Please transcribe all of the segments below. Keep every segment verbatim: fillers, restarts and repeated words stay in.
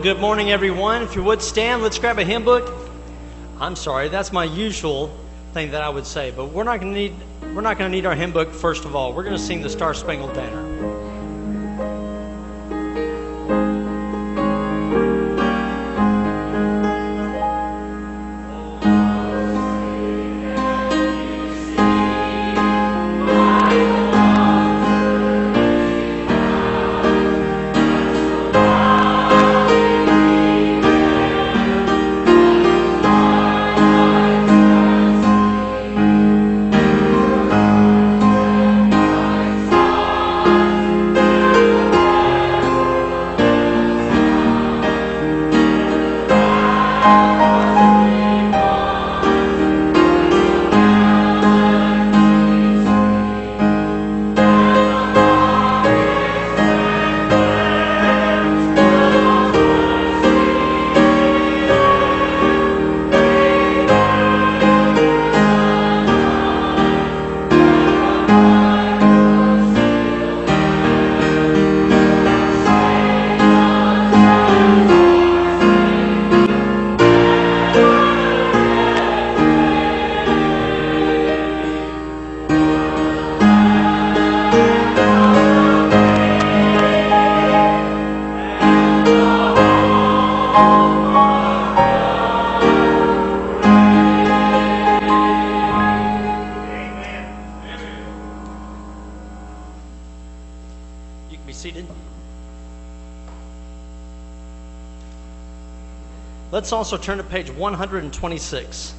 good morning, everyone. If you would stand, let's grab a hymn book. I'm sorry, that's my usual thing that I would say, but we're not going to need we're not going to need our hymn book first of all. We're going to sing the Star Spangled Banner. Let's also turn to page one hundred twenty-six.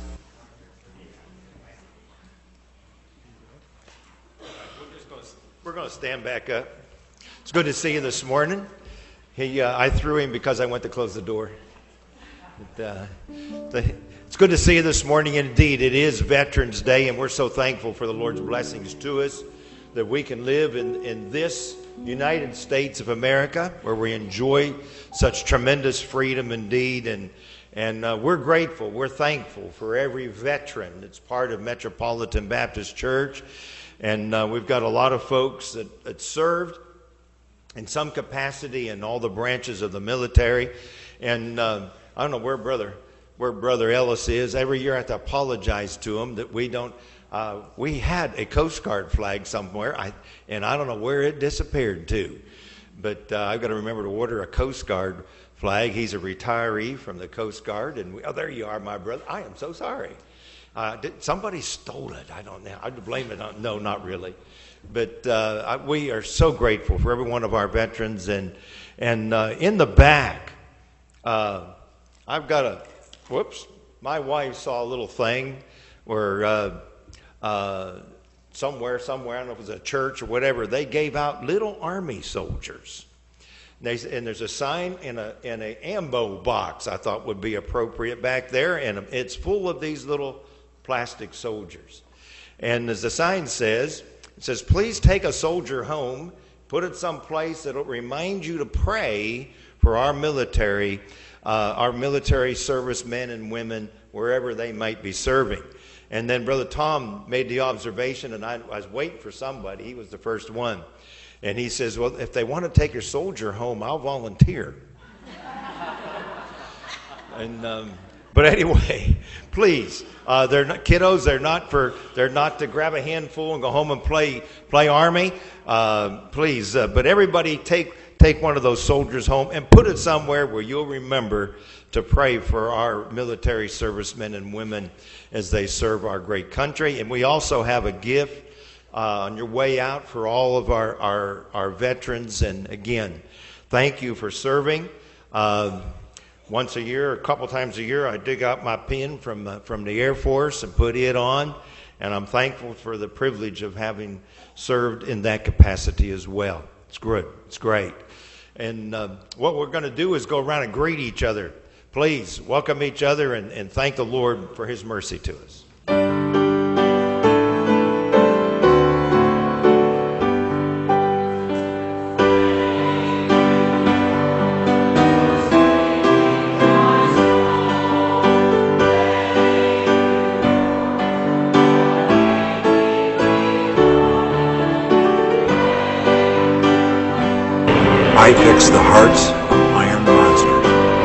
We're going to stand back up. It's good to see you this morning. He, uh, I threw him because I went to close the door. But, uh, the, it's good to see you this morning. Indeed, it is Veterans Day, and we're so thankful for the Lord's blessings to us that we can live in, in this United States of America, where we enjoy such tremendous freedom indeed, and and uh, we're grateful, we're thankful for every veteran that's part of Metropolitan Baptist Church, and uh, we've got a lot of folks that, that served in some capacity in all the branches of the military, and uh, I don't know where brother where Brother Ellis is. Every year I have to apologize to him that we don't. Uh, we had a Coast Guard flag somewhere, I, and I don't know where it disappeared to. But uh, I've got to remember to order a Coast Guard flag. He's a retiree from the Coast Guard. And we, oh, there you are, my brother. I am so sorry. Uh, did, somebody stole it. I don't know. I'd blame it on, no, not really. But uh, I, we are so grateful for every one of our veterans. And, and uh, in the back, uh, I've got a, whoops, my wife saw a little thing where... Uh, Uh, somewhere, somewhere, I don't know if it was a church or whatever, they gave out little army soldiers. And, they, and there's a sign in a in a ambo box I thought would be appropriate back there, and it's full of these little plastic soldiers. And as the sign says, it says, please take a soldier home, put it someplace that'll remind you to pray for our military, uh, our military servicemen and women, wherever they might be serving. And then Brother Tom made the observation, and I, I was waiting for somebody. He was the first one. And he says, well, if they want to take your soldier home, I'll volunteer. and um, But anyway, please, uh, they're not, kiddos, they're not for, they're not to grab a handful and go home and play play Army. Uh, please, uh, but everybody take, take one of those soldiers home and put it somewhere where you'll remember to pray for our military servicemen and women as they serve our great country. And we also have a gift uh, on your way out for all of our, our, our veterans. And again, thank you for serving. Uh, once a year, a couple times a year, I dig out my pin from, uh, from the Air Force and put it on. And I'm thankful for the privilege of having served in that capacity as well. It's good. It's great. And uh, what we're going to do is go around and greet each other. Please welcome each other and, and thank the Lord for his mercy to us. I fix the hearts of iron monsters.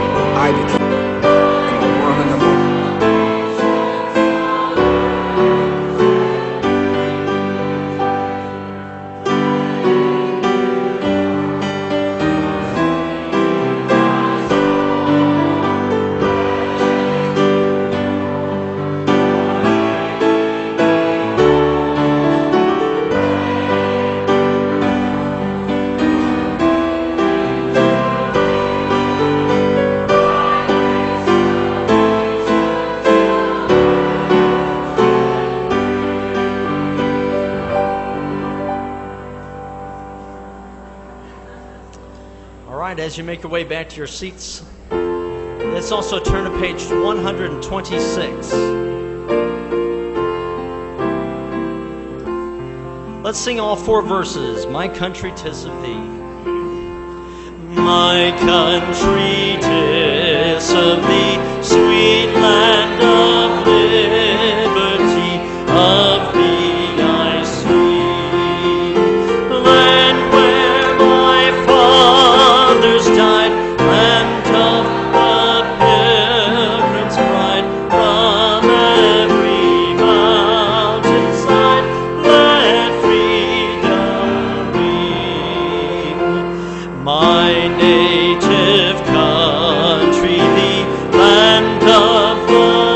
right, as you make your way back to your seats, let's also turn to page one hundred twenty-six. Let's sing all four verses. My country, 'tis of thee. My country, 'tis of thee, sweet land of liberty, of thee I sing. Land where my fathers died, land of the pilgrim's pride, from every mountainside, let freedom ring. My native country, the land of the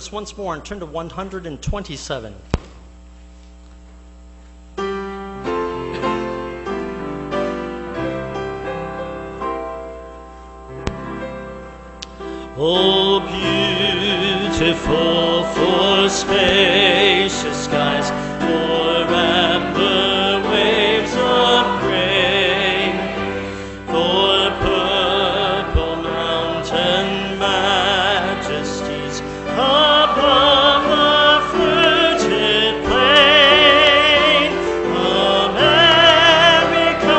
us once more and turn to one hundred twenty-seven. Oh, beautiful for spacious skies, for amber waves of grain, for purple mountain majesties above the fruited plain. America,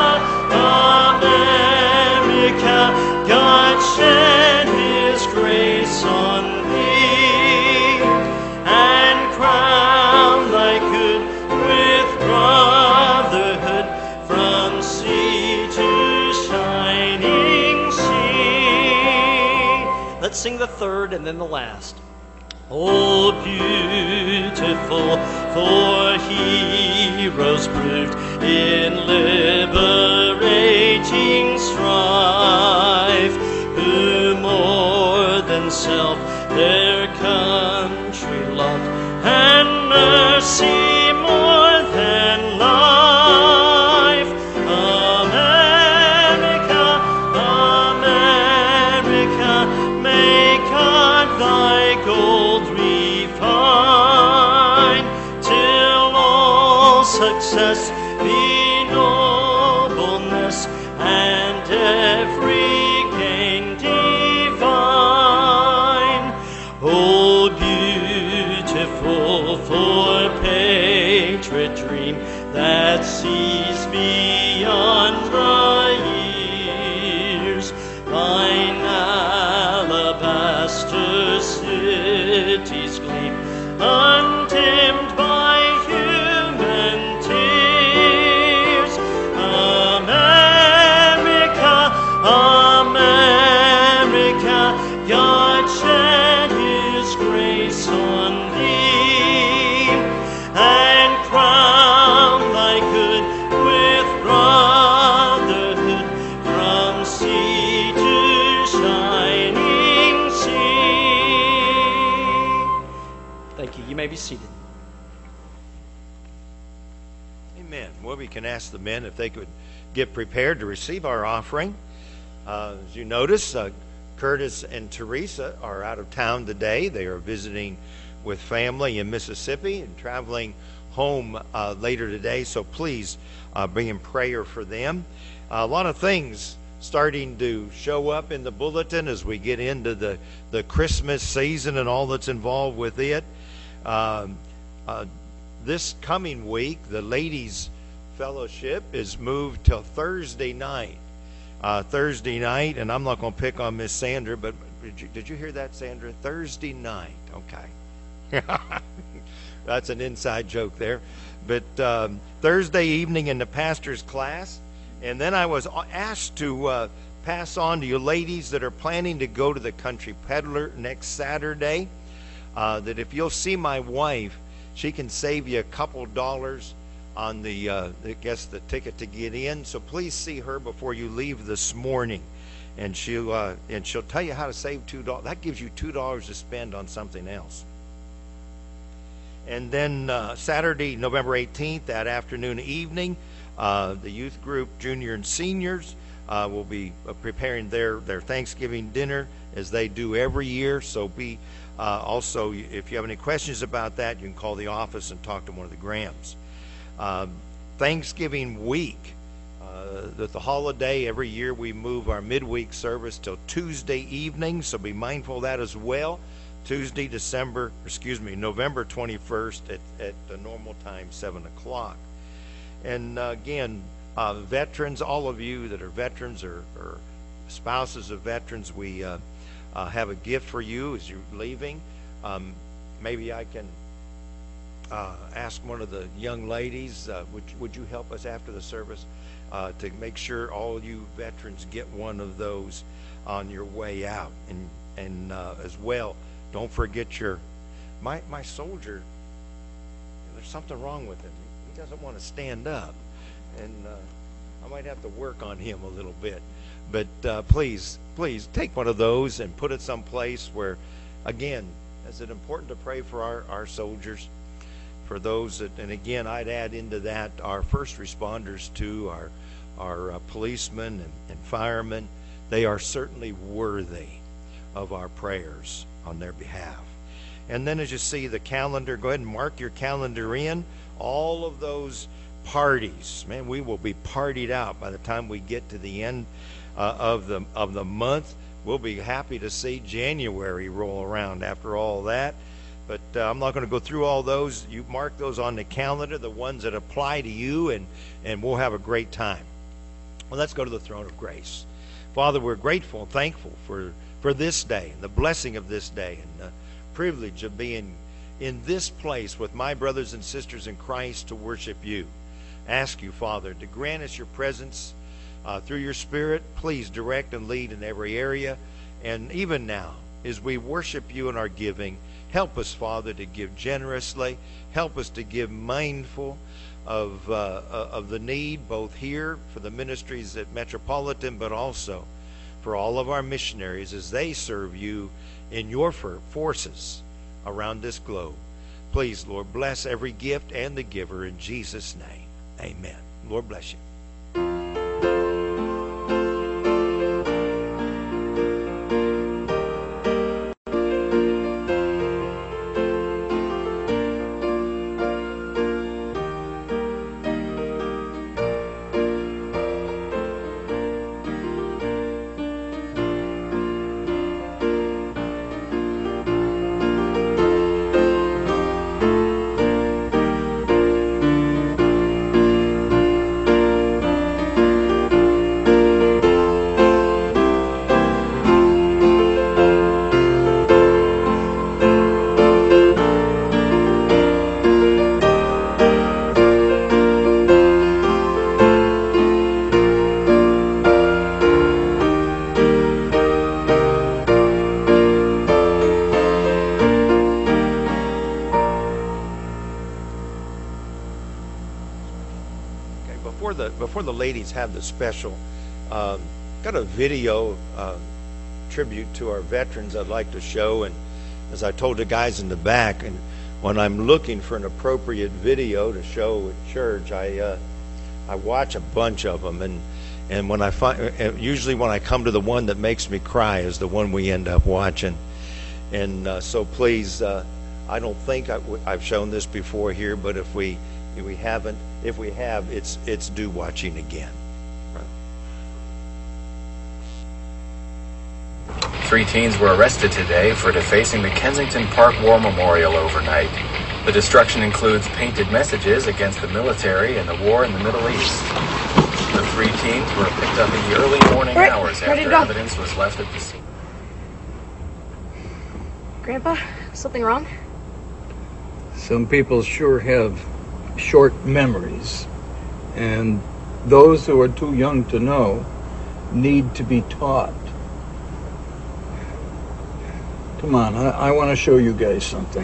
America, God shed His grace on thee, and crown thy good with brotherhood from sea to shining sea. Let's sing the third and then the last. Oh, beautiful for heroes proved in liberating strife, who more than self their country loved, and mercy more than life. America, America, may God thy gold refine, till all success be nobleness, and every gain divine. Oh, beautiful for patriot dream that sees beyond the years, thine alabaster cities gleam, undimmed by human tears. America, America, God shed His grace on thee, and crown thy good with brotherhood from sea to shining sea. Thank you. You may be seated. Amen. Well, we can ask the men if they could get prepared to receive our offering. Uh, as you notice, uh, Curtis and Teresa are out of town today. They are visiting with family in Mississippi and traveling home uh, later today. So please uh, be in prayer for them. Uh, a lot of things starting to show up in the bulletin as we get into the, the Christmas season and all that's involved with it. Um, uh, this coming week, the Ladies Fellowship is moved till Thursday night. Uh, Thursday night, and I'm not going to pick on Miss Sandra, but did you, did you hear that, Sandra? Thursday night. Okay. That's an inside joke there. But um, Thursday evening in the pastor's class, and then I was asked to uh, pass on to you ladies that are planning to go to the Country Peddler next Saturday, uh, that if you'll see my wife, she can save you a couple dollars on the, uh, I guess, the ticket to get in. So please see her before you leave this morning, and she'll uh, and she'll tell you how to save two dollars. That gives you two dollars to spend on something else. And then uh, Saturday, November eighteenth, that afternoon, evening, uh, the youth group, junior and seniors, uh, will be uh, preparing their their Thanksgiving dinner as they do every year. So be uh, also, if you have any questions about that, you can call the office and talk to one of the Grahams. Uh, Thanksgiving week, uh, the, the holiday, every year we move our midweek service till Tuesday evening, so be mindful of that as well. Tuesday, December, excuse me, November twenty-first at, at the normal time, seven o'clock. And uh, again, uh, veterans, all of you that are veterans or, or spouses of veterans, we uh, uh, have a gift for you as you're leaving. Um, maybe I can Uh, ask one of the young ladies, uh, would, would you help us after the service uh, to make sure all you veterans get one of those on your way out. And and uh, as well, don't forget your, my, my soldier, there's something wrong with him. He doesn't want to stand up. And uh, I might have to work on him a little bit. But uh, please, please take one of those and put it someplace where, again, Is it important to pray for our, our soldiers? For those that, and again, I'd add into that our first responders too, our, our uh, policemen and, and firemen. They are certainly worthy of our prayers on their behalf. And then as you see the calendar, go ahead and mark your calendar in. All of those parties, man, we will be partied out by the time we get to the end uh, of the of the month. We'll be happy to see January roll around after all that. But uh, I'm not going to go through all those. You mark those on the calendar, the ones that apply to you, and, and we'll have a great time. Well, let's go to the throne of grace. Father, we're grateful and thankful for, for this day, and the blessing of this day, and the privilege of being in this place with my brothers and sisters in Christ to worship you. Ask you, Father, to grant us your presence uh, through your Spirit. Please direct and lead in every area. And even now, as we worship you in our giving, help us, Father, to give generously. Help us to give mindful of uh, of the need, both here for the ministries at Metropolitan, but also for all of our missionaries as they serve you in your forces around this globe. Please, Lord, bless every gift and the giver in Jesus' name. Amen. Lord bless you. Before the ladies have the special, um, got a video uh, tribute to our veterans I'd like to show. And as I told the guys in the back, and when I'm looking for an appropriate video to show at church, I uh, I watch a bunch of them, and and when I find, usually when I come to the one that makes me cry is the one we end up watching. And uh, so please, uh, I don't think I, I've shown this before here, but if we if we haven't, if we have, it's it's due watching again. Three teens were arrested today for defacing the Kensington Park War Memorial overnight. The destruction includes painted messages against the military and the war in the Middle East. The three teens were picked up in the early morning right, hours after evidence was left at the scene. Grandpa, something wrong? Some people sure have short memories, and those who are too young to know need to be taught. Come on, I, I want to show you guys something.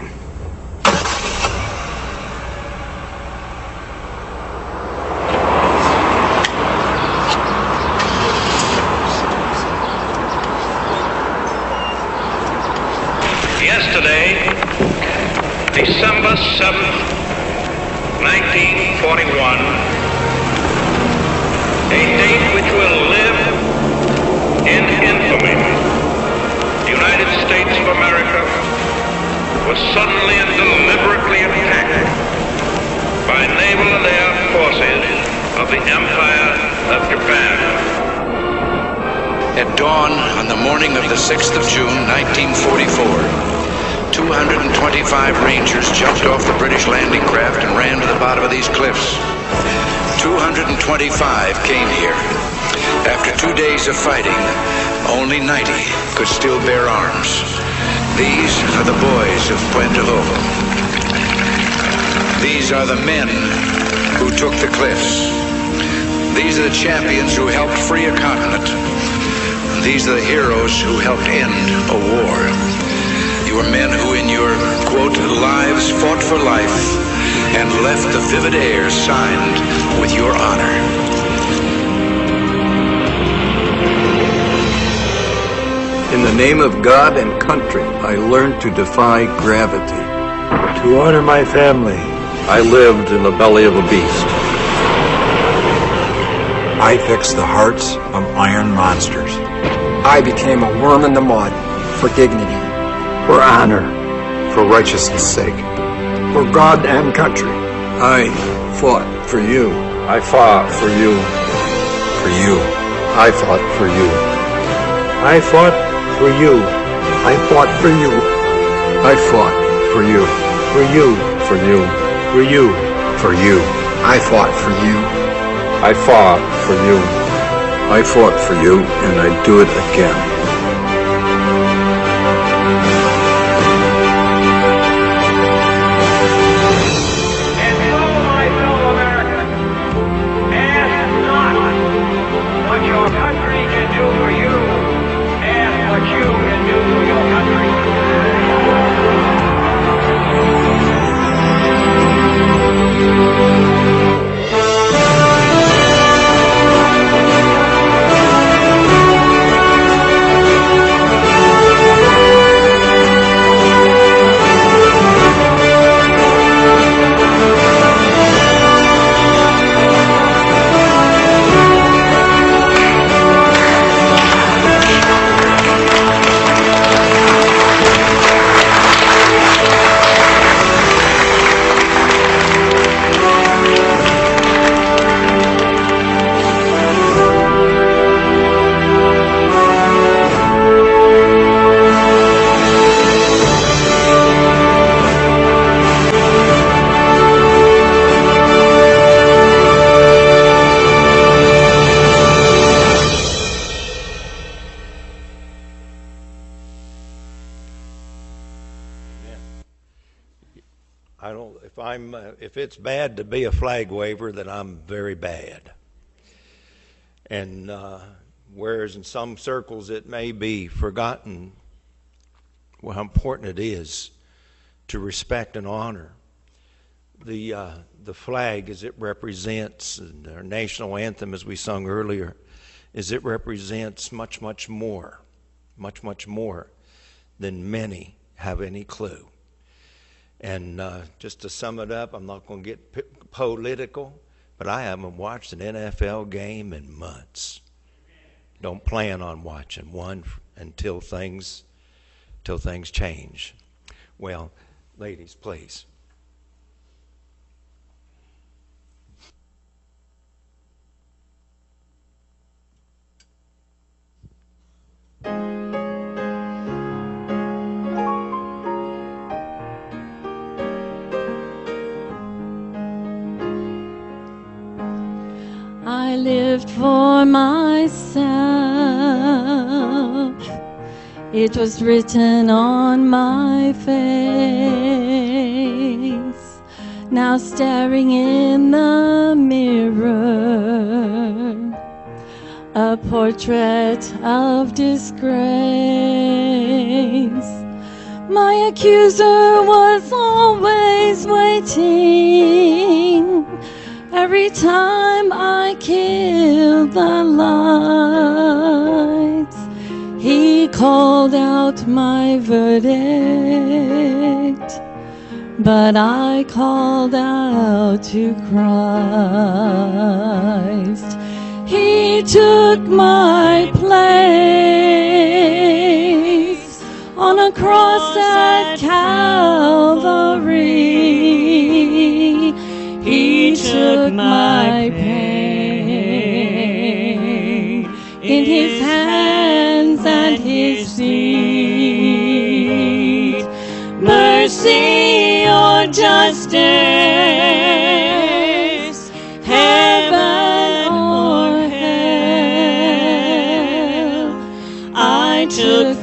Yesterday, December seventh, nineteen forty-one, a date which will live in infamy. The United States of America was suddenly and deliberately attacked by naval and air forces of the Empire of Japan. At dawn on the morning of the sixth of June, nineteen forty-four, two hundred twenty-five Rangers jumped off the British landing craft and ran to the bottom of these cliffs. two hundred twenty-five came here. After two days of fighting, only ninety could still bear arms. These are the boys of Pointe du Hoc. These are the men who took the cliffs. These are the champions who helped free a continent. These are the heroes who helped end a war. You are men who in your, quote, lives fought for life and left the vivid air signed with your honor. In the the name of God and country, I learned to defy gravity. To honor my family, I lived in the belly of a beast. I fixed the hearts of iron monsters. I became a worm in the mud for dignity, for honor, for righteousness' sake, for God and country. I fought for you. I fought for you. For you. I fought for you. I fought for you. I fought for you. I fought for you. For you. For you. For you. For you. I fought for you. I fought for you. I fought for you, and I do it again. I don't. If I'm, uh, if it's bad to be a flag waver, then I'm very bad. And uh, whereas in some circles it may be forgotten how important it is to respect and honor the uh, the flag as it represents, and our national anthem, as we sung earlier, as it represents much, much more, much, much more than many have any clue. And uh, just to sum it up, I'm not going to get p- political, but I haven't watched an N F L game in months. Don't plan on watching one until things, until things change. Well, ladies, please. I lived for myself. It was written on my face. Now staring in the mirror, a portrait of disgrace. My accuser was always waiting. Every time I killed the lights, he called out my verdict, but I called out to Christ. He took my place on a cross at Calvary. He took my pain in his hands and his feet. Mercy or justice, heaven or hell, I took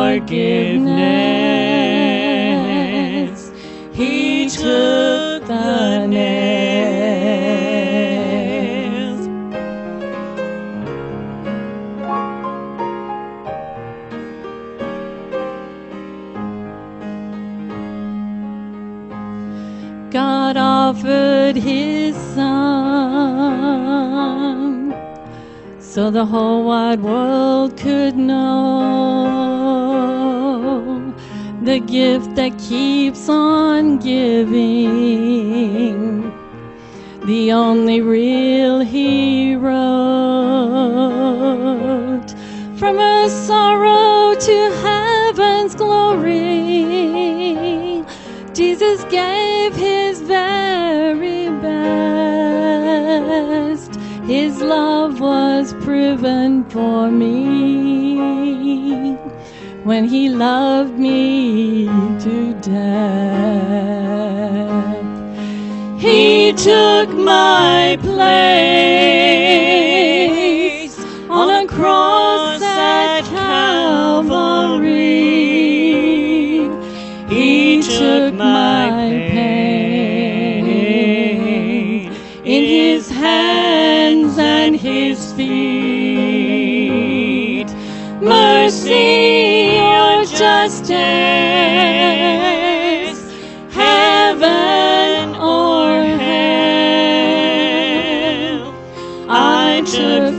forgiveness. He took the nails. God offered his son so the whole wide world could know the gift that keeps on giving, the only real hero, from her sorrow to heaven's glory. Jesus gave his very best. His love was proven for me when he loved me to death. He took my place on a cross at Calvary. He took my pain in his hands and his feet. Mercy or justice, heaven or hell, I took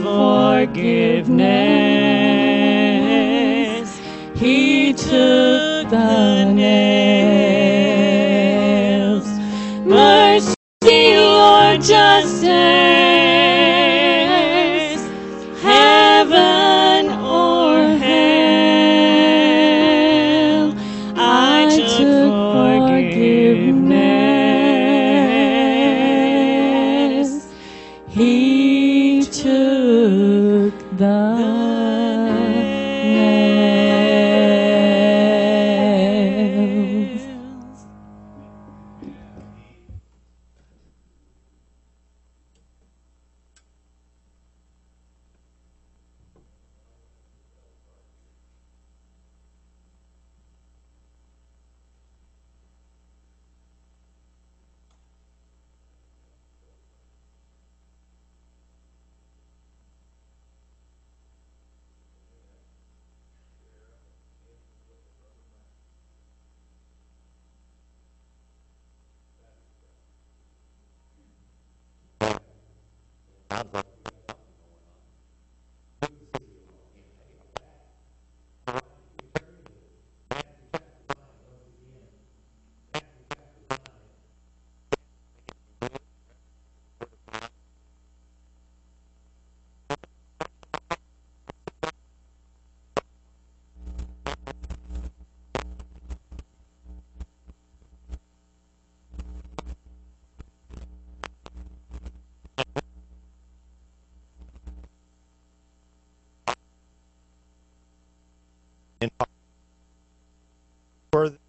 forgiveness. He took the nails. Mercy or justice, heaven or hell, I took forgiveness. He took the nails. For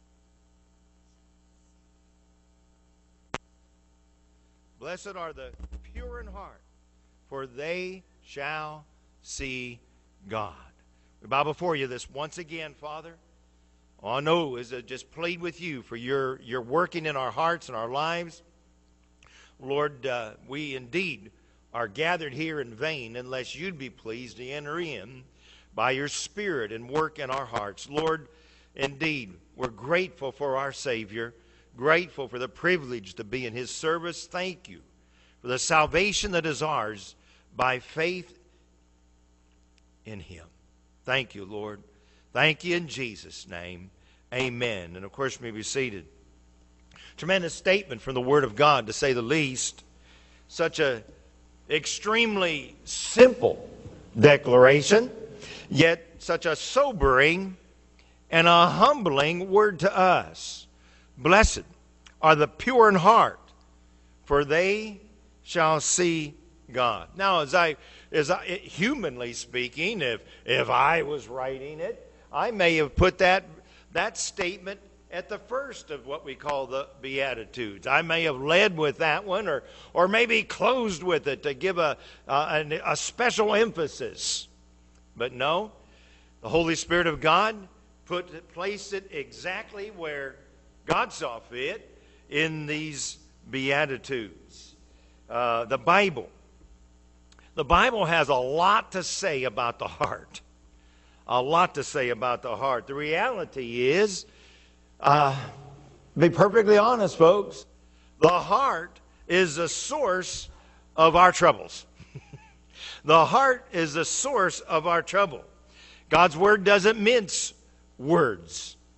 blessed are the pure in heart, for they shall see God. We bow before you this once again, Father. All I know is to just plead with you for your, your working in our hearts and our lives. Lord, uh, we indeed are gathered here in vain unless you'd be pleased to enter in by your Spirit and work in our hearts. Lord, indeed, we're grateful for our Savior, grateful for the privilege to be in his service. Thank you for the salvation that is ours by faith in him. Thank you, Lord. Thank you in Jesus' name. Amen. And of course, you may be seated. Tremendous statement from the Word of God, to say the least. Such a extremely simple declaration, yet such a sobering and a humbling word to us. Blessed are the pure in heart, for they shall see God. Now, as I, as I, humanly speaking, if if I was writing it, I may have put that that statement at the first of what we call the Beatitudes. I may have led with that one, or or maybe closed with it to give a a, a special emphasis. But no, the Holy Spirit of God put placed it exactly where God saw fit in these Beatitudes. Uh, the Bible. The Bible has a lot to say about the heart. A lot to say about the heart. The reality is, uh, be perfectly honest, folks, the heart is the source of our troubles. The heart is the source of our trouble. God's Word doesn't mince words.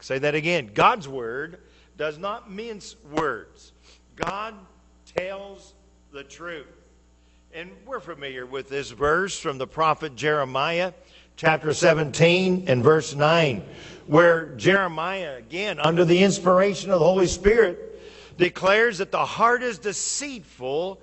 Say that again. God's word does not mince words. God tells the truth. And we're familiar with this verse from the prophet Jeremiah, chapter seventeen and verse nine, where Jeremiah, again, under the inspiration of the Holy Spirit, declares that the heart is deceitful,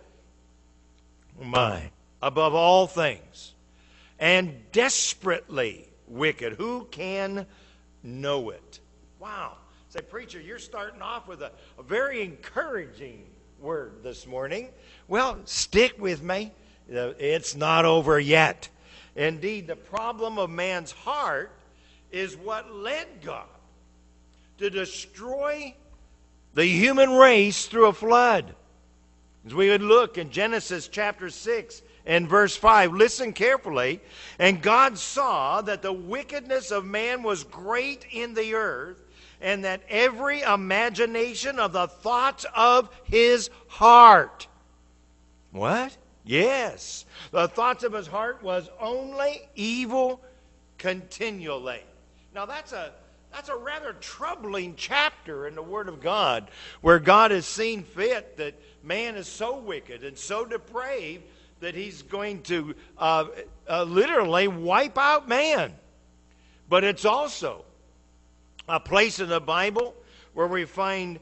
my, above all things, and desperately wicked. Who can know it? Wow. Say, preacher, you're starting off with a, a very encouraging word this morning. Well, stick with me. It's not over yet. Indeed, the problem of man's heart is what led God to destroy the human race through a flood. As we would look in Genesis chapter six and verse five, listen carefully. And God saw that the wickedness of man was great in the earth, and that every imagination of the thoughts of his heart. What? Yes. The thoughts of his heart was only evil continually. Now that's a that's a rather troubling chapter in the Word of God, where God has seen fit that man is so wicked and so depraved that he's going to uh, uh, literally wipe out man. But it's also a place in the Bible where we find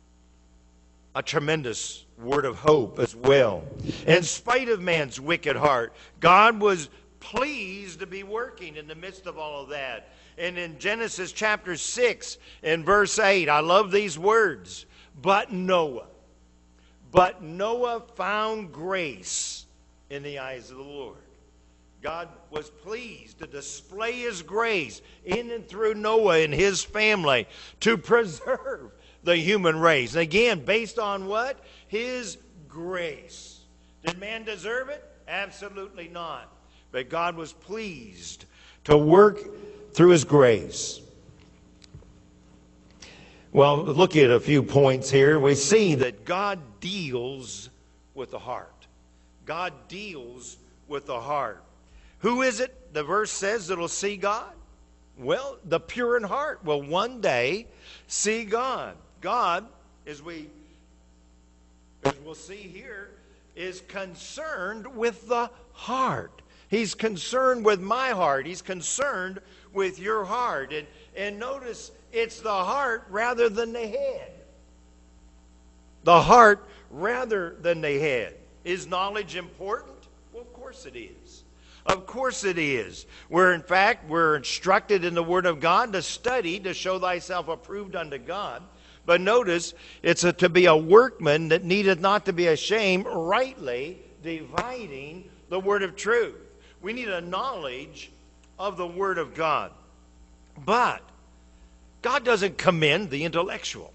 a tremendous word of hope as well. In spite of man's wicked heart, God was pleased to be working in the midst of all of that. And in Genesis chapter six and verse eight, I love these words. But Noah, but Noah found grace in the eyes of the Lord. God was pleased to display his grace in and through Noah and his family to preserve the human race. Again, based on what? His grace. Did man deserve it? Absolutely not. But God was pleased to work through his grace. Well, look at a few points here. We see that God deals with the heart. God deals with the heart. Who is it, the verse says, that will see God? Well, the pure in heart will one day see God. God, as we as we'll see here, is concerned with the heart. He's concerned with my heart. He's concerned with your heart. And, and notice, it's the heart rather than the head. The heart rather than the head. Is knowledge important? Well, of course it is. Of course it is. We're, in fact, we're instructed in the Word of God to study, to show thyself approved unto God. But notice, it's a, to be a workman that needeth not to be ashamed, rightly dividing the word of truth. We need a knowledge of the Word of God. But God doesn't commend the intellectual.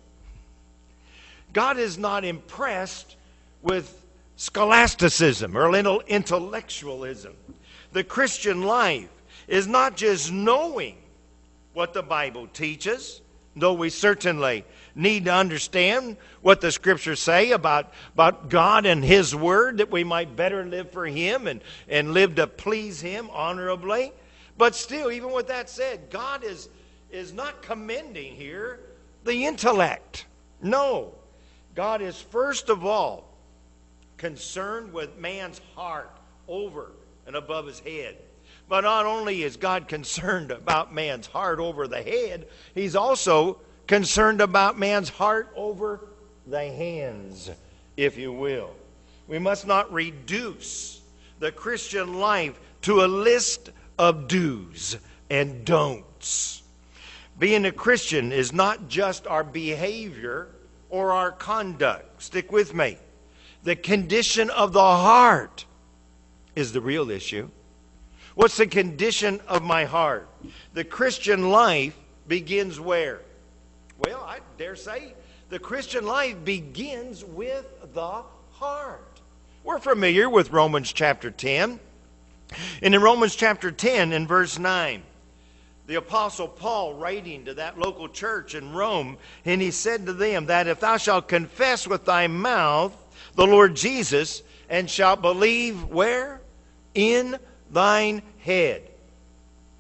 God is not impressed with scholasticism or intellectualism. The Christian life is not just knowing what the Bible teaches, though we certainly need to understand what the Scriptures say about, about God and His Word, that we might better live for Him and, and live to please Him honorably. But still, even with that said, God is, is not commending here the intellect. No. God is first of all concerned with man's heart over and above his head. But not only is God concerned about man's heart over the head, He's also concerned about man's heart over the hands, if you will. We must not reduce the Christian life to a list of do's and don'ts. Being a Christian is not just our behavior or our conduct. Stick with me. The condition of the heart is the real issue. What's the condition of my heart? The Christian life begins where? Well, I dare say the Christian life begins with the heart. We're familiar with Romans chapter ten. And in Romans chapter ten and verse nine, the Apostle Paul writing to that local church in Rome, and he said to them that if thou shalt confess with thy mouth the Lord Jesus, and shalt believe where? In thine head.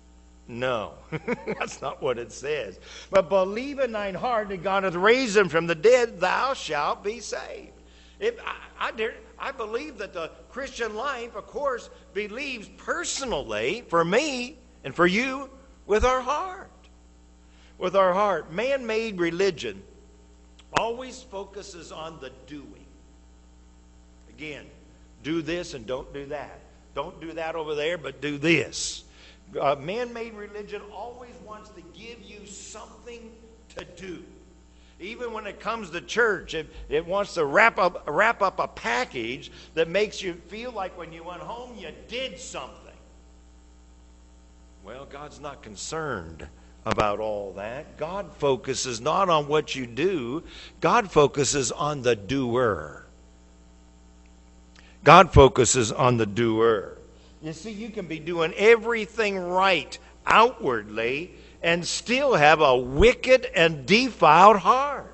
No, that's not what it says. But believe in thine heart that God hath raised him from the dead, thou shalt be saved. If I, I, dare, I believe that the Christian life, of course, believes personally, for me and for you, with our heart. With our heart. Man-made religion always focuses on the doing. Again, do this and don't do that. Don't do that over there, but do this. Uh, man-made religion always wants to give you something to do. Even when it comes to church, it, it wants to wrap up, wrap up a package that makes you feel like when you went home you did something. Well, God's not concerned about all that. God focuses not on what you do. God focuses on the doer. God focuses on the doer. You see, you can be doing everything right outwardly and still have a wicked and defiled heart.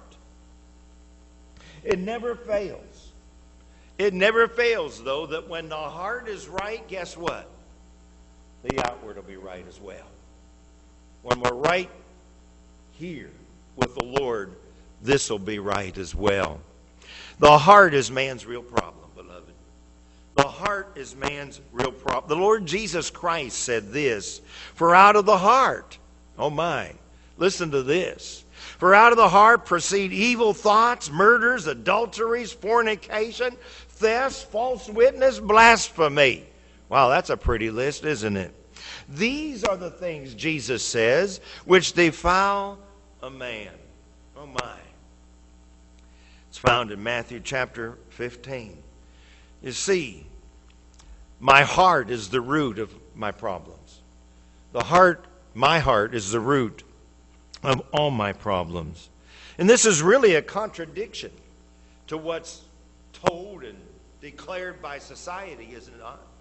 It never fails. It never fails, though, that when the heart is right, guess what? The outward will be right as well. When we're right here with the Lord, this will be right as well. The heart is man's real problem, beloved. The heart is man's real problem. The Lord Jesus Christ said this, for out of the heart, oh my, listen to this. For out of the heart proceed evil thoughts, murders, adulteries, fornication, thefts, false witness, blasphemy. Wow, that's a pretty list, isn't it? These are the things, Jesus says, which defile a man. Oh my. It's found in Matthew chapter fifteen. You see, my heart is the root of my problems. The heart, my heart is the root of all my problems. And this is really a contradiction to what's told and declared by society, isn't it not?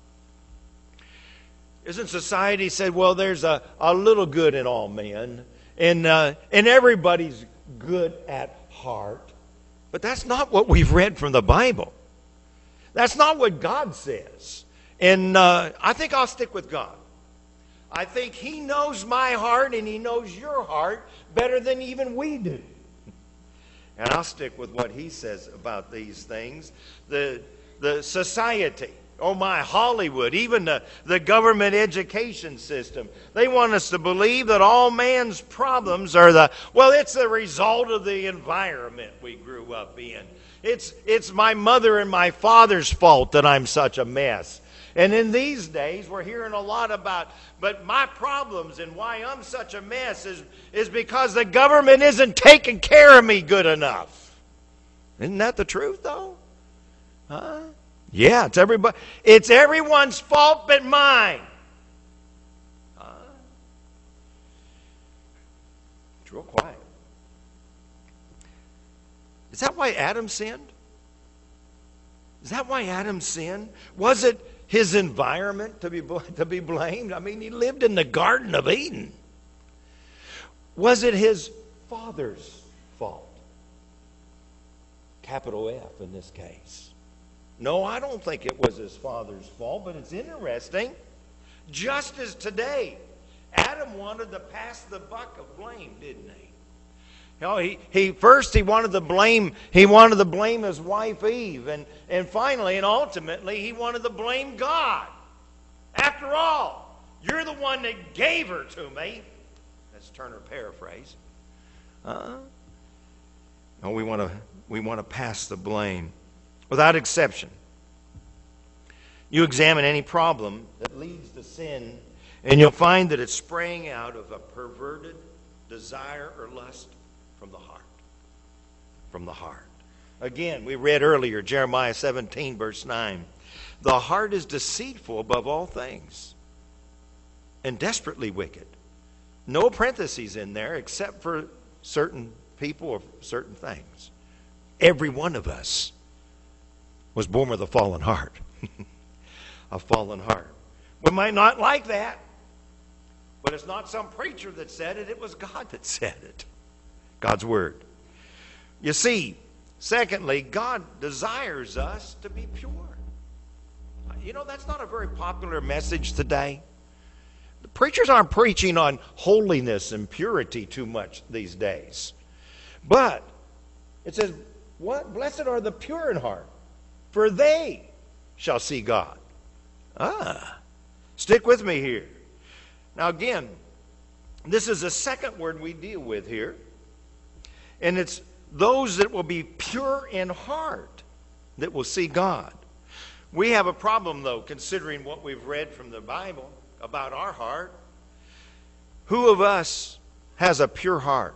Isn't society said, well, there's a, a little good in all men, and, uh, and everybody's good at heart. But that's not what we've read from the Bible. That's not what God says. And uh, I think I'll stick with God. I think He knows my heart and He knows your heart better than even we do. And I'll stick with what He says about these things. The, the society, oh my, Hollywood, even the, the government education system, they want us to believe that all man's problems are the, well, it's the result of the environment we grew up in. It's, it's my mother and my father's fault that I'm such a mess. And in these days, we're hearing a lot about, but my problems and why I'm such a mess is, is because the government isn't taking care of me good enough. Isn't that the truth, though? Huh? Yeah, it's everybody. It's everyone's fault but mine. Huh? It's real quiet. Is that why Adam sinned? Is that why Adam sinned? Was it his environment to be, to be blamed? I mean, he lived in the Garden of Eden. Was it his father's fault? Capital F in this case. No, I don't think it was his father's fault, but it's interesting. Just as today, Adam wanted to pass the buck of blame, didn't he? You know, he, he first he wanted to blame he wanted to blame his wife Eve, and, and finally and ultimately he wanted to blame God. After all, you're the one that gave her to me. That's Turner paraphrase. Uh, no, we want to we want to pass the blame. Without exception. You examine any problem that leads to sin, and you'll find that it's spraying out of a perverted desire or lust from the heart. From the heart. Again, we read earlier, Jeremiah seventeen, verse nine. The heart is deceitful above all things and desperately wicked. No parentheses in there except for certain people or certain things. Every one of us was born with a fallen heart. A fallen heart. We might not like that, but it's not some preacher that said it. It was God that said it. God's Word. You see, secondly, God desires us to be pure. You know, that's not a very popular message today. The preachers aren't preaching on holiness and purity too much these days. But it says, what? Blessed are the pure in heart, for they shall see God. Ah, stick with me here. Now again, this is the second word we deal with here. And it's those that will be pure in heart that will see God. We have a problem, though, considering what we've read from the Bible about our heart. Who of us has a pure heart?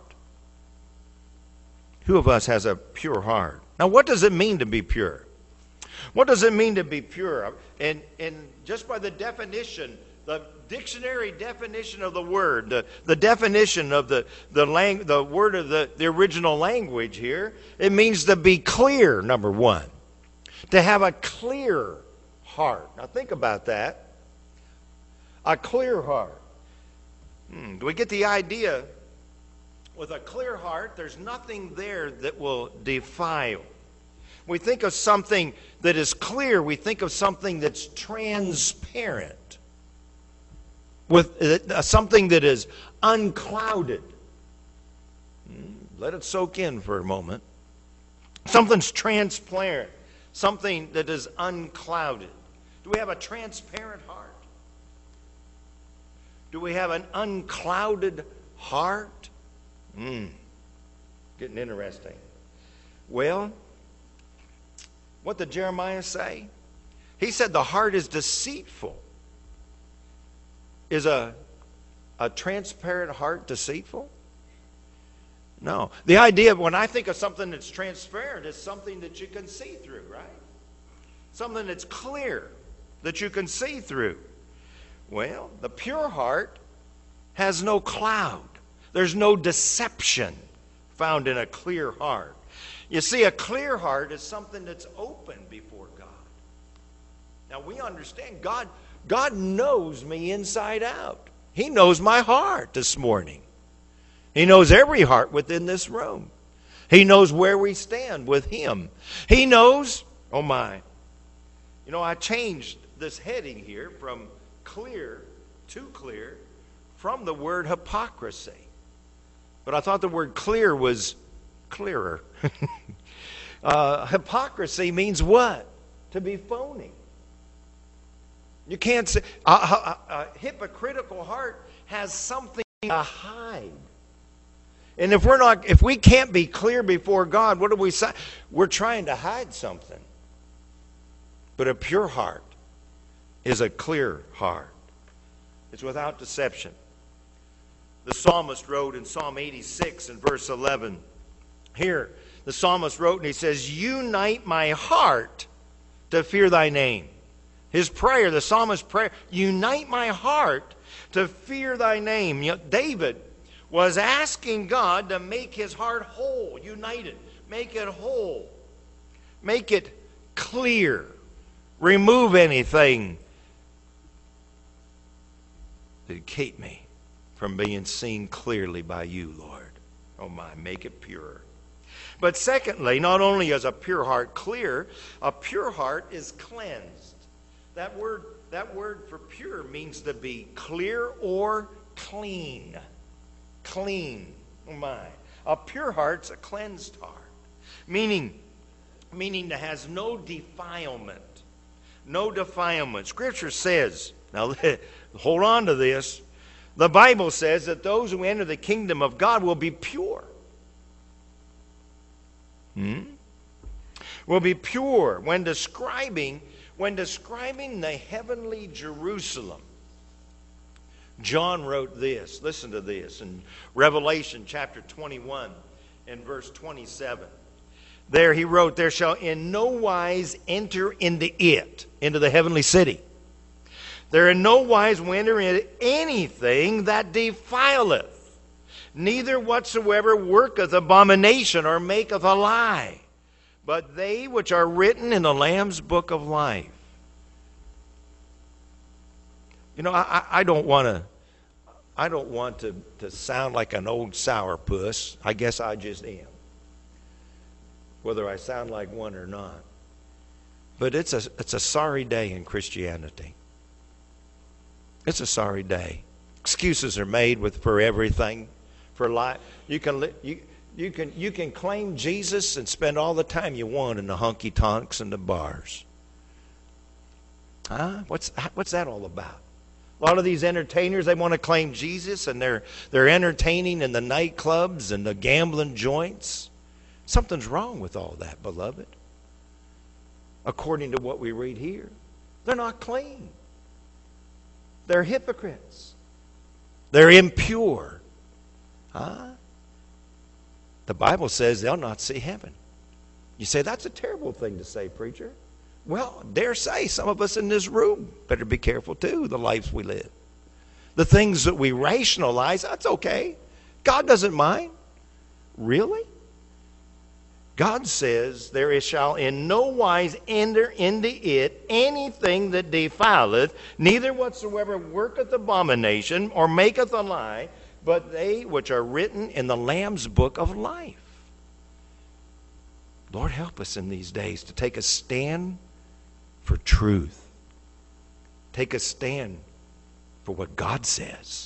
Who of us has a pure heart? Now, what does it mean to be pure? What does it mean to be pure? And, and just by the definition, the dictionary definition of the word, the, the definition of the, the, lang, the word of the, the original language here, it means to be clear, number one. To have a clear heart. Now think about that. A clear heart. Hmm, do we get the idea? With a clear heart, there's nothing there that will defile. We think of something that is clear. We think of something that's transparent. With uh, something that is unclouded. Hmm, let it soak in for a moment. Something's transparent. Something that is unclouded. Do we have a transparent heart? Do we have an unclouded heart? Hmm. Getting interesting. Well, what did Jeremiah say? He said the heart is deceitful. Is a, a transparent heart deceitful? No. The idea of when I think of something that's transparent is something that you can see through, right? Something that's clear that you can see through. Well, the pure heart has no cloud. There's no deception found in a clear heart. You see, a clear heart is something that's open before God. Now we understand God, God knows me inside out. He knows my heart this morning. He knows every heart within this room. He knows where we stand with Him. He knows, oh my, you know, I changed this heading here from clear to clear from the word hypocrisy. But I thought the word clear was clearer. uh, hypocrisy means what? To be phony. You can't say, a, a, a hypocritical heart has something to hide. And if we're not, if we can't be clear before God, what do we say? We're trying to hide something. But a pure heart is a clear heart. It's without deception. The psalmist wrote in Psalm eighty-six and verse eleven. Here, the psalmist wrote and he says, "Unite my heart to fear thy name." His prayer, the psalmist's prayer, unite my heart to fear thy name. You know, David was asking God to make his heart whole, united, make it whole, make it clear, remove anything that would keep me from being seen clearly by you, Lord. Oh my, make it pure. But secondly, not only is a pure heart clear, a pure heart is cleansed. That word, that word for pure means to be clear or clean. Clean. Oh my. A pure heart's a cleansed heart. Meaning, meaning that has no defilement. No defilement. Scripture says, now hold on to this. The Bible says that those who enter the kingdom of God will be pure. Hmm? Will be pure when describing when describing the heavenly Jerusalem. John wrote this. Listen to this in Revelation chapter twenty-one and verse twenty-seven. There he wrote, "There shall in no wise enter into it," into the heavenly city. "There in no wise will enter into anything that defileth, neither whatsoever worketh abomination or maketh a lie, but they which are written in the Lamb's book of life." You know, I, I don't want to I don't want to, to sound like an old sourpuss. I guess I just am. Whether I sound like one or not. But it's a it's a sorry day in Christianity. It's a sorry day. Excuses are made with for everything, for life. You can li- you you can you can claim Jesus and spend all the time you want in the honky tonks and the bars. Huh? What's what's that all about? A lot of these entertainers, they want to claim Jesus, and they're they're entertaining in the nightclubs and the gambling joints. Something's wrong with all that, beloved. According to what we read here, they're not clean. They're hypocrites. They're impure. Huh? The Bible says they'll not see heaven. You say, that's a terrible thing to say, preacher. Well, dare say some of us in this room better be careful too, the lives we live. The things that we rationalize, that's okay. God doesn't mind. Really? God says, there shall in no wise enter into it anything that defileth, neither whatsoever worketh abomination or maketh a lie, but they which are written in the Lamb's book of life. Lord, help us in these days to take a stand for truth. Take a stand for what God says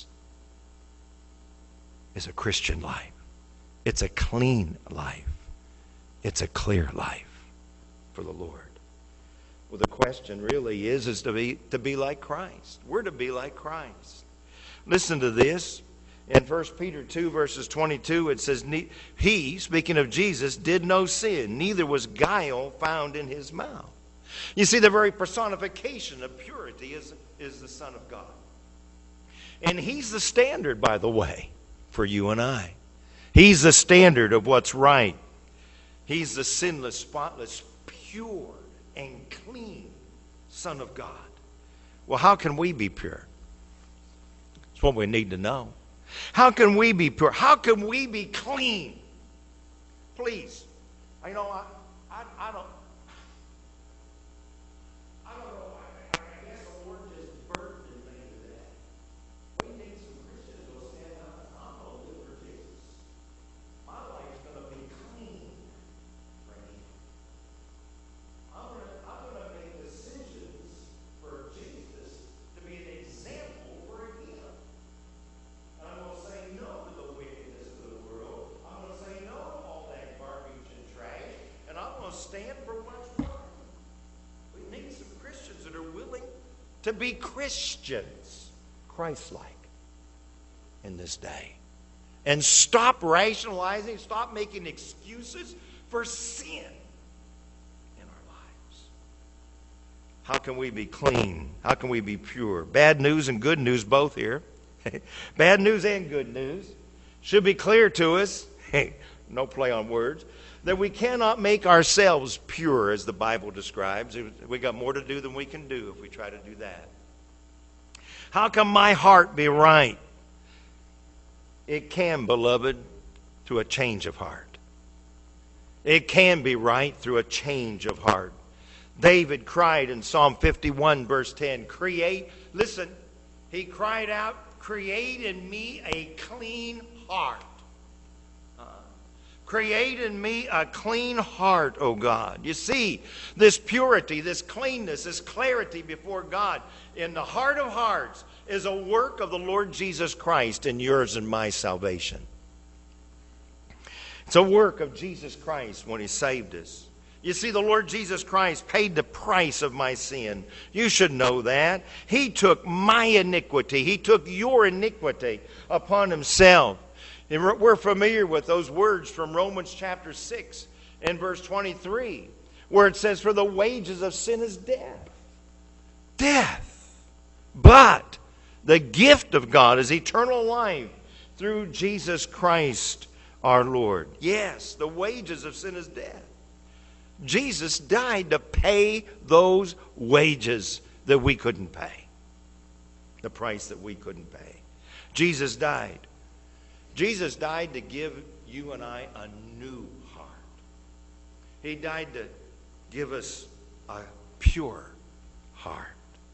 is a Christian life. It's a clean life. It's a clear life for the Lord. Well, the question really is, is to be, to be like Christ. We're to be like Christ. Listen to this. In First Peter two, verses twenty-two, it says, He, speaking of Jesus, did no sin, neither was guile found in his mouth. You see, the very personification of purity is, is the Son of God. And he's the standard, by the way, for you and I. He's the standard of what's right. He's the sinless, spotless, pure, and clean Son of God. Well, how can we be pure? That's what we need to know. How can we be pure? How can we be clean? Please. You know, I, I, I don't... I don't know. I, I guess the Lord just burdened me to that. We need some Christians who will stand up and I'm going to live for Jesus. My life's going to be clean for Him. I'm going to, I'm going to make decisions for Jesus to be an example for Him. I'm going to say no to the wickedness of the world. I'm going to say no to all that garbage and trash. And I'm going to stand for what's right. We need some Christians that are willing to be Christians, Christ-like, in this day. And stop rationalizing, stop making excuses for sin in our lives. How can we be clean? How can we be pure? Bad news and good news both here. Bad news and good news should be clear to us, hey, no play on words, that we cannot make ourselves pure as the Bible describes. We got more to do than we can do if we try to do that. How can my heart be right? It can, beloved, through a change of heart. It can be right through a change of heart. David cried in Psalm fifty-one, verse ten, create, listen, he cried out, create in me a clean heart. Uh, create in me a clean heart, O God. You see, this purity, this cleanness, this clarity before God in the heart of hearts is a work of the Lord Jesus Christ in yours and my salvation. It's a work of Jesus Christ when He saved us. You see, the Lord Jesus Christ paid the price of my sin. You should know that. He took my iniquity. He took your iniquity upon Himself. And we're familiar with those words from Romans chapter six and verse twenty-three, where it says, for the wages of sin is death. Death. But the gift of God is eternal life through Jesus Christ our Lord. Yes, the wages of sin is death. Jesus died to pay those wages that we couldn't pay. The price that we couldn't pay. Jesus died. Jesus died to give you and I a new heart. He died to give us a pure heart.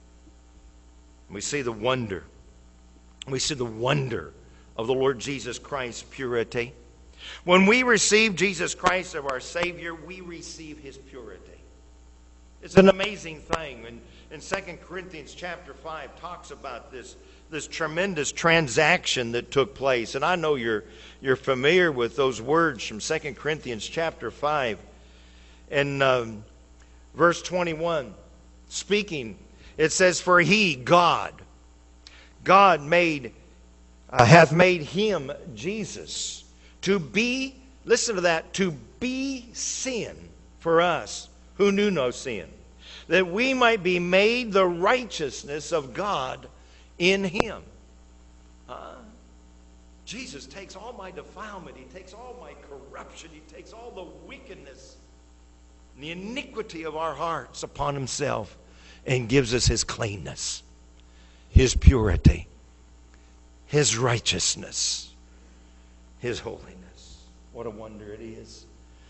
We see the wonder. We see the wonder of the Lord Jesus Christ's purity. When we receive Jesus Christ as our Savior, we receive His purity. It's an amazing thing. And in Second Corinthians chapter five talks about this, this tremendous transaction that took place. And I know you're, you're familiar with those words from Second Corinthians chapter five. And um, verse twenty-one, speaking, it says, "For he, God, God made, uh, hath made him, Jesus, to be," listen to that, "to be sin for us who knew no sin, that we might be made the righteousness of God in him." Uh, Jesus takes all my defilement, he takes all my corruption, he takes all the wickedness and the iniquity of our hearts upon himself and gives us his cleanness, his purity, his righteousness, his holiness. What a wonder it is.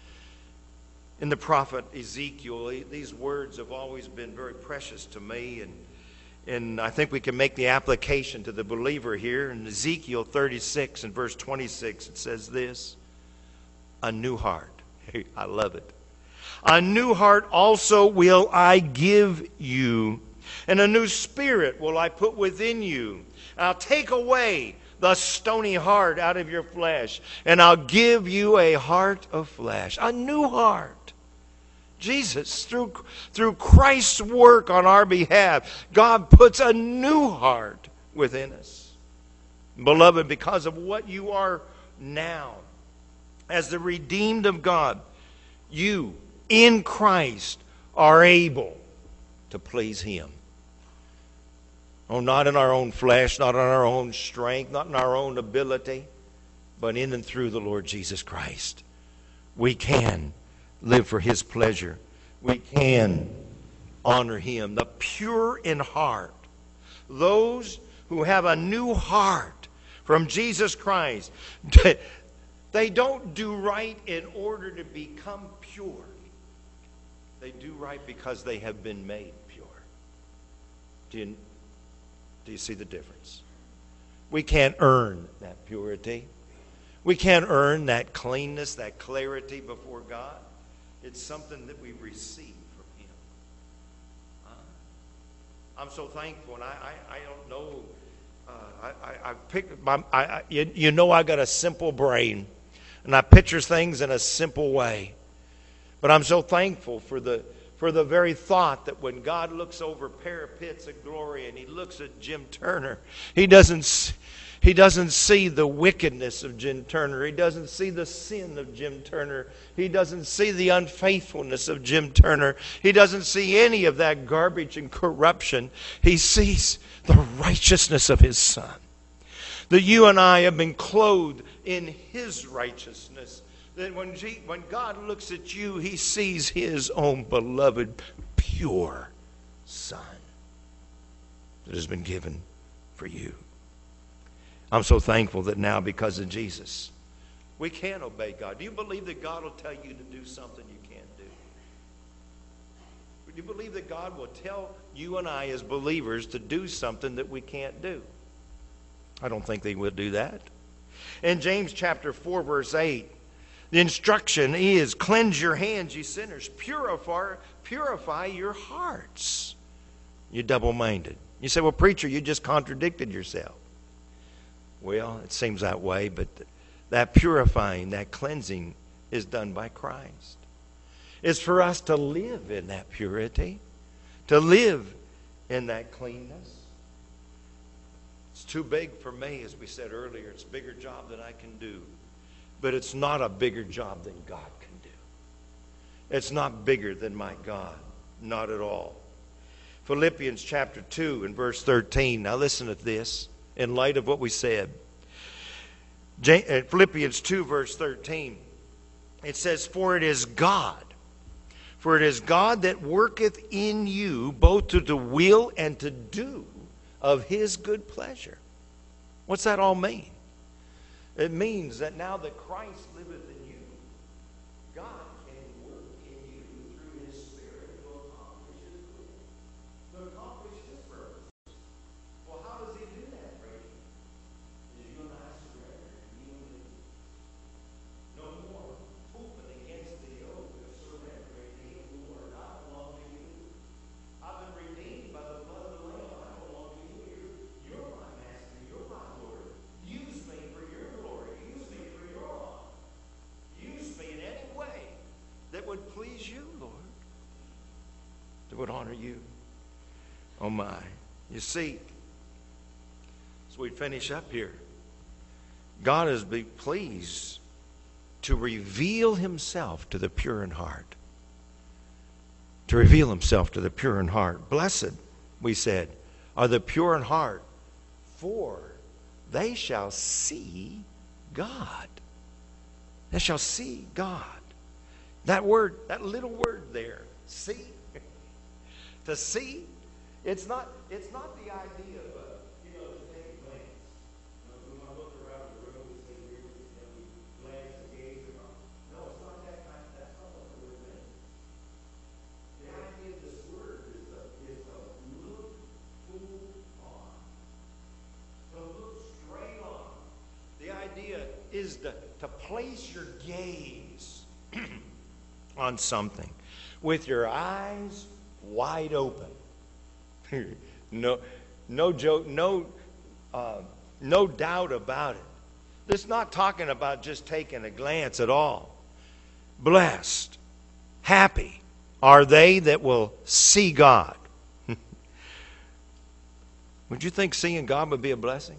In the prophet Ezekiel, these words have always been very precious to me, and and I think we can make the application to the believer here. In Ezekiel thirty-six and verse twenty-six, it says this, "A new heart." Hey, I love it. "A new heart also will I give you, and a new spirit will I put within you. I'll take away the stony heart out of your flesh, and I'll give you a heart of flesh." A new heart. Jesus, through, through Christ's work on our behalf, God puts a new heart within us. Beloved, because of what you are now, as the redeemed of God, you, in Christ, are able to please him. Oh, not in our own flesh, not in our own strength, not in our own ability, but in and through the Lord Jesus Christ. We can live for his pleasure. We can honor him. The pure in heart, those who have a new heart from Jesus Christ, they don't do right in order to become pure. They do right because they have been made pure. Do you, do you see the difference? We can't earn that purity. We can't earn that cleanness, that clarity before God. It's something that we receive from him. Uh, I'm so thankful, and I, I, I don't know. Uh, I, I, I pick my, I, I, you, you know I got a simple brain, and I picture things in a simple way. But I'm so thankful for the for the very thought that when God looks over parapets of glory and he looks at Jim Turner, he doesn't he doesn't see the wickedness of Jim Turner. He doesn't see the sin of Jim Turner. He doesn't see the unfaithfulness of Jim Turner. He doesn't see any of that garbage and corruption. He sees the righteousness of his Son. That you and I have been clothed in his righteousness. That when, G, when God looks at you, he sees his own beloved, pure Son that has been given for you. I'm so thankful that now, because of Jesus, we can obey God. Do you believe that God will tell you to do something you can't do? Do you believe that God will tell you and I as believers to do something that we can't do? I don't think they will do that. In James chapter four, verse eight, the instruction is, "Cleanse your hands, ye sinners. Purify, purify your hearts." You're double-minded. You say, "Well, preacher, you just contradicted yourself." Well, it seems that way, but that purifying, that cleansing is done by Christ. It's for us to live in that purity, to live in that cleanness. It's too big for me, as we said earlier. It's a bigger job than I can do. But it's not a bigger job than God can do. It's not bigger than my God. Not at all. Philippians chapter two and verse thirteen. Now listen to this in light of what we said. Philippians two verse thirteen. It says, "For it is God, for it is God that worketh in you both to the will and to do of his good pleasure." What's that all mean? It means that now that Christ liveth in you, God can work in you through his Spirit to accomplish his will, to accomplish his purpose. Well, how does he do that, Brady? Is you and I surrender and you and me. No more pooping against the yoke of surrendering to him who are not belong to you. I've been redeemed by you? Oh my. You see, as we finish up here, God is be pleased to reveal himself to the pure in heart. To reveal himself to the pure in heart. Blessed, we said, are the pure in heart, for they shall see God. They shall see God. That word, that little word there, see. To see, it's not, it's not the idea of, uh, you know, to take a glance. You know, we want to look around the room and say, we, you know, we glance and gaze around. No, it's not that kind. That's not what the word means. The idea of this word is to, is to look full on. To look straight on. The idea is to, to place your gaze on something with your eyes wide open. no, no joke, no, uh, no doubt about it. This is not talking about just taking a glance at all. Blessed, happy are they that will see God. Would you think seeing God would be a blessing?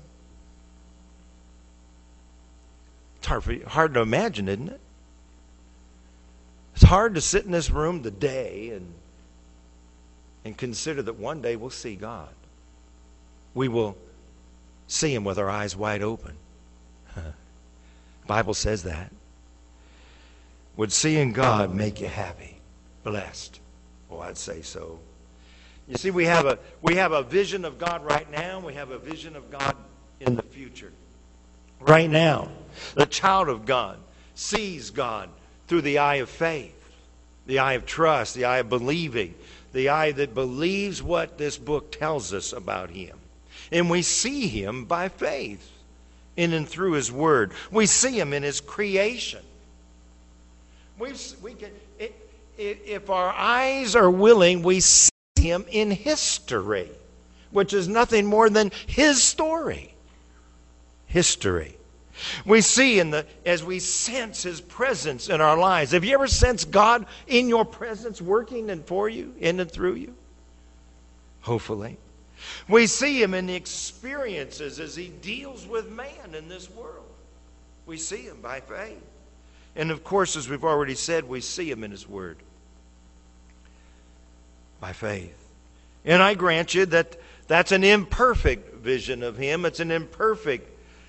It's hard, for, hard to imagine, isn't it? It's hard to sit in this room today and, and consider that one day we'll see God. We will see him with our eyes wide open. The Bible says that. Would seeing God make you happy, blessed? Oh, I'd say so. You see, we have a we have a vision of God right now. We have a vision of God in the future. Right now, the child of God sees God through the eye of faith, the eye of trust, the eye of believing, the eye that believes what this book tells us about him. And we see him by faith in and through his word. We see him in his creation. We've, we can, if our eyes are willing, we see him in history, which is nothing more than his story. History. We see in the as we sense his presence in our lives. Have you ever sensed God in your presence working and for you, in and through you? Hopefully. We see him in the experiences as he deals with man in this world. We see him by faith. And of course, as we've already said, we see him in his word. By faith. And I grant you that that's an imperfect vision of him. It's an imperfect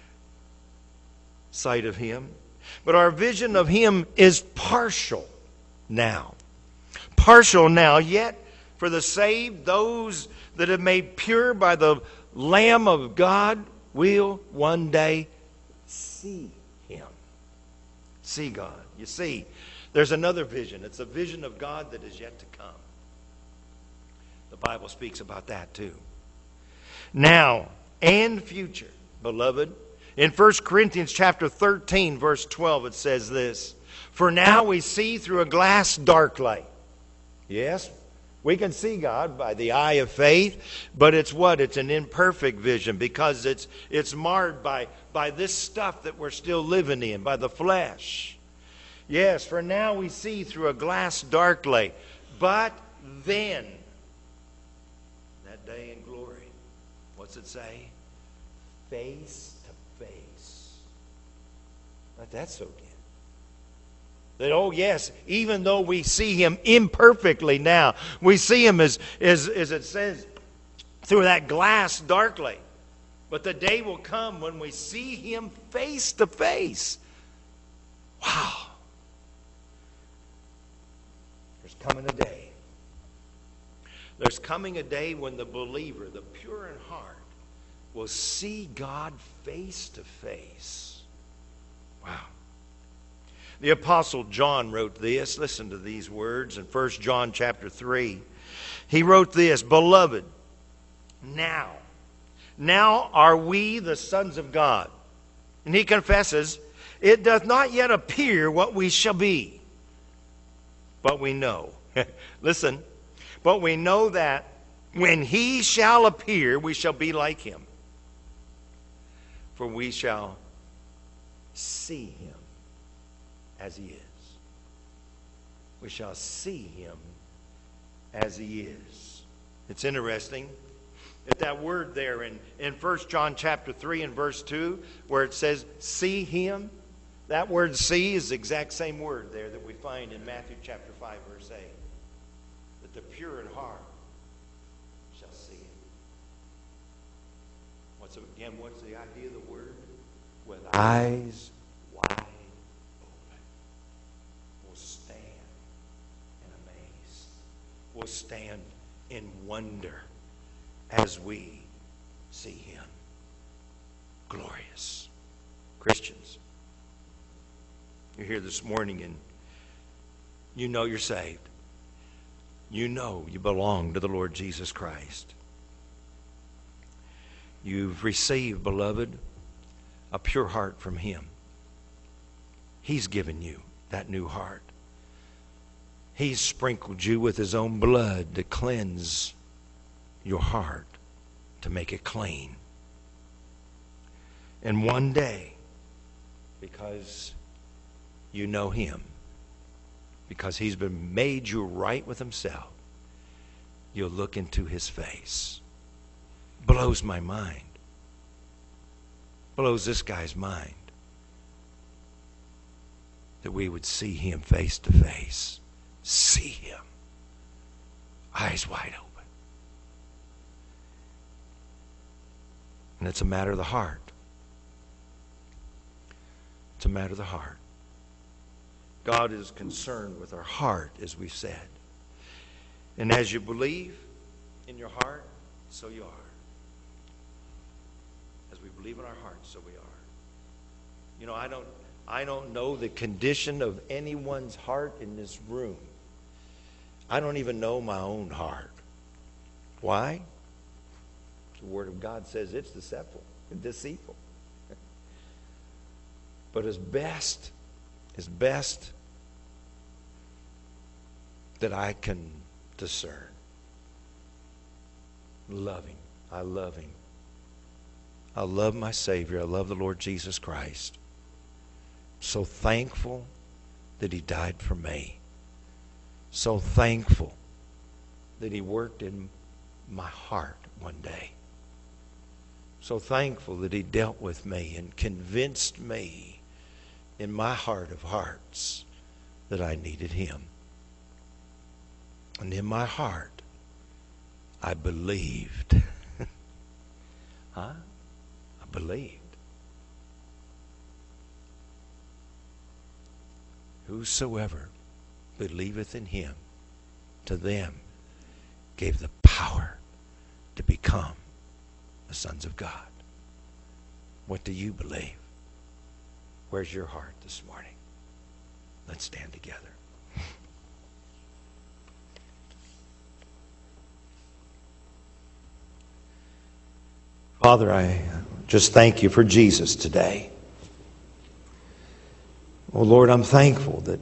sight of him. But our vision of him is partial now. Partial now, yet for the saved, those that have made pure by the Lamb of God will one day see him. See God. You see, there's another vision. It's a vision of God that is yet to come. The Bible speaks about that too. Now and future, beloved. In First Corinthians chapter thirteen, verse twelve, it says this. For now we see through a glass darkly. Yes, we can see God by the eye of faith, but it's what? It's an imperfect vision because it's it's marred by, by this stuff that we're still living in, by the flesh. Yes, for now we see through a glass darkly, but then, that day in glory, what's it say? Face to face. Let that soak in. That, oh yes, even though we see him imperfectly now, we see him as, as, as it says, through that glass darkly. But the day will come when we see him face to face. Wow. There's coming a day. There's coming a day when the believer, the pure in heart, will see God face to face. Wow. The Apostle John wrote this. Listen to these words in First John chapter three. He wrote this, Beloved, now, now are we the sons of God. And he confesses, it doth not yet appear what we shall be. But we know. Listen. But we know that when he shall appear, we shall be like him. For we shall see him as he is. We shall see him as he is. It's interesting that that word there in, in First John chapter three and verse two, where it says, see him, that word see is the exact same word there that we find in Matthew chapter five, verse eight. That the pure in heart shall see him. What's, again, what's the idea of the word? With eyes wide open. We'll stand in amaze. We'll stand in wonder as we see him. Glorious. Christians, you're here this morning and you know you're saved. You know you belong to the Lord Jesus Christ. You've received, beloved, a pure heart from him. He's given you that new heart. He's sprinkled you with his own blood to cleanse your heart, to make it clean. And one day, because you know him, because he's been made you right with himself, you'll look into his face. Blows my mind. Blows this guy's mind. That we would see him face to face. See him. Eyes wide open. And it's a matter of the heart. It's a matter of the heart. God is concerned with our heart, as we said. And as you believe in your heart, so you are. As we believe in our hearts, so we are. You know, I don't, I don't know the condition of anyone's heart in this room. I don't even know my own heart. Why? The Word of God says it's deceitful and deceitful. But as best, as best that I can discern, love him. I love him. I love my Savior. I love the Lord Jesus Christ. So thankful that he died for me. So thankful that he worked in my heart one day. So thankful that he dealt with me and convinced me in my heart of hearts that I needed him. And in my heart, I believed. Huh? I believed. Whosoever believeth in him, to them gave the power to become the sons of God. What do you believe? Where's your heart this morning? Let's stand together. Father, I just thank you for Jesus today. Oh Lord, I'm thankful that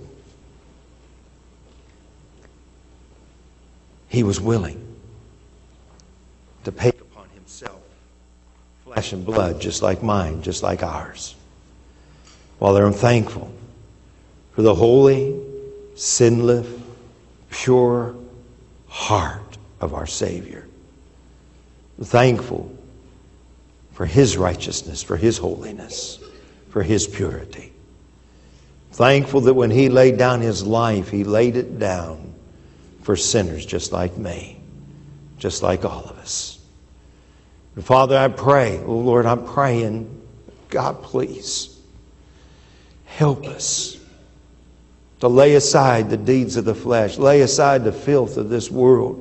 he was willing to take upon himself flesh and blood just like mine, just like ours. Father, I'm thankful for the holy, sinless, pure heart of our Savior. I'm thankful for his righteousness, for his holiness, for his purity. Thankful that when he laid down his life, he laid it down for sinners just like me, just like all of us. And Father, I pray, oh Lord, I'm praying, God, please help us to lay aside the deeds of the flesh, lay aside the filth of this world,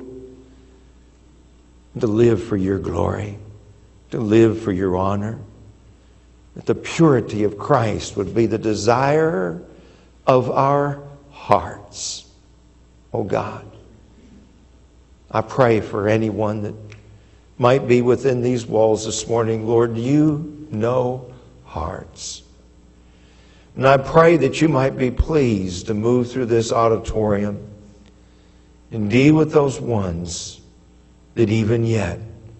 to live for your glory, to live for your honor. That the purity of Christ would be the desire of our hearts. Oh God, I pray for anyone that might be within these walls this morning. Lord, you know hearts. And I pray that you might be pleased to move through this auditorium and deal with those ones that even yet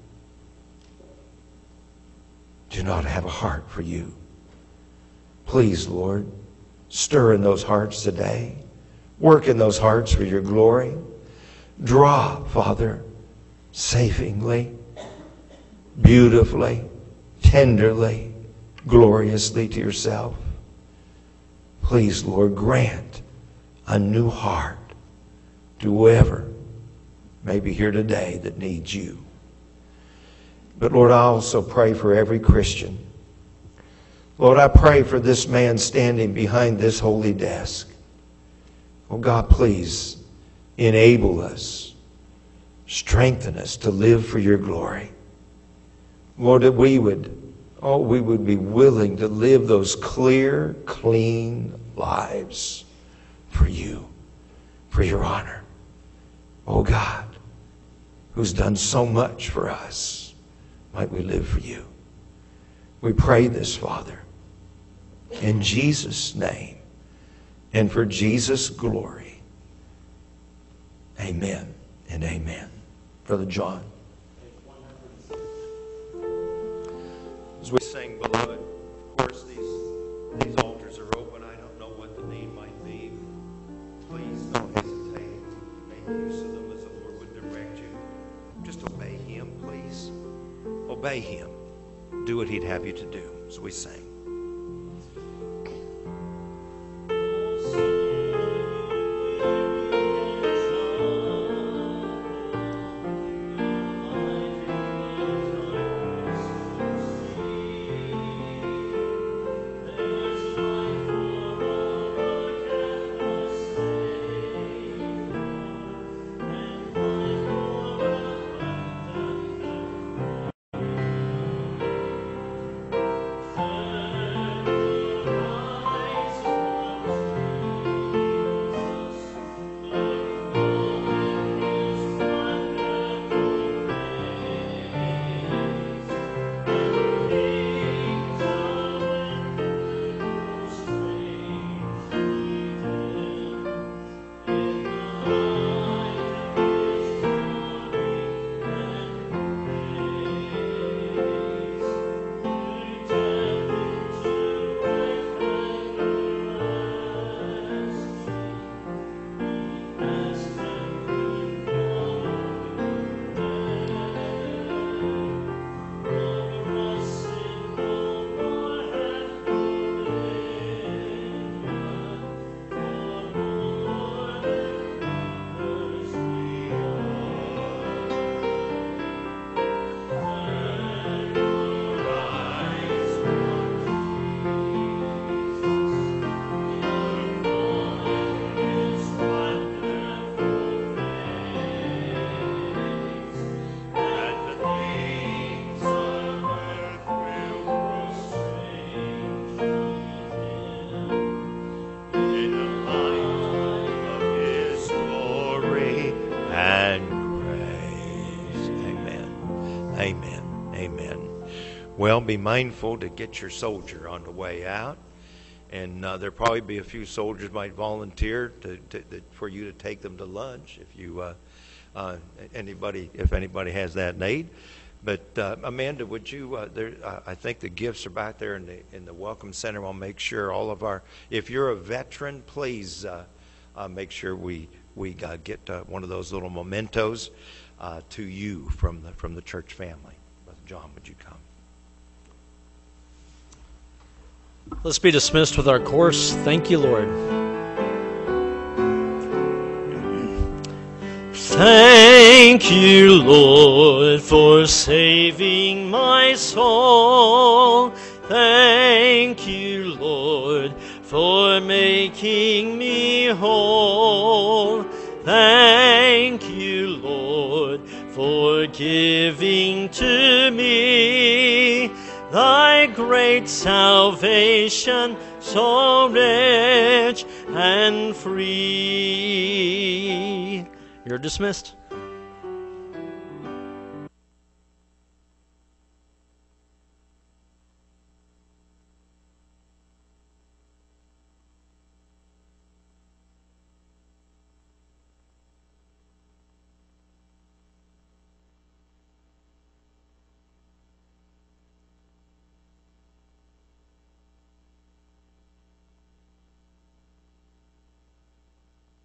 do not have a heart for you. Please, Lord, stir in those hearts today. Work in those hearts for your glory. Draw, Father, savingly, beautifully, tenderly, gloriously to yourself. Please, Lord, grant a new heart to whoever may be here today that needs you. But Lord, I also pray for every Christian. Lord, I pray for this man standing behind this holy desk. Oh God, please enable us, strengthen us to live for your glory. Lord, that we would Oh, we would be willing to live those clear, clean lives for you, for your honor. Oh God, who's done so much for us, might we live for you. We pray this, Father, in Jesus' name and for Jesus' glory. Amen and amen. Brother John. As we sing, beloved, of course, these, these altars are open. I don't know what the need might be. Please don't hesitate. Make use of them as the Lord would direct you. Just obey Him, please. Obey Him. Do what He'd have you to do as we sing. Well, be mindful to get your soldier on the way out. And uh, there'll probably be a few soldiers might volunteer to, to, to, for you to take them to lunch if you uh, uh, anybody if anybody has that need. But uh, Amanda, would you? Uh, there, uh, I think the gifts are back there in the in the welcome center. I'll make sure all of our. If you're a veteran, please uh, uh, make sure we we uh, get uh, one of those little mementos uh, to you from the from the church family. Brother John, would you come? Let's be dismissed with our course. Thank you, Lord. Thank you, Lord, for saving my soul. Thank you, Lord, for making me whole. Thank you, Lord, for giving to me Thy great salvation, so rich and free. You're dismissed.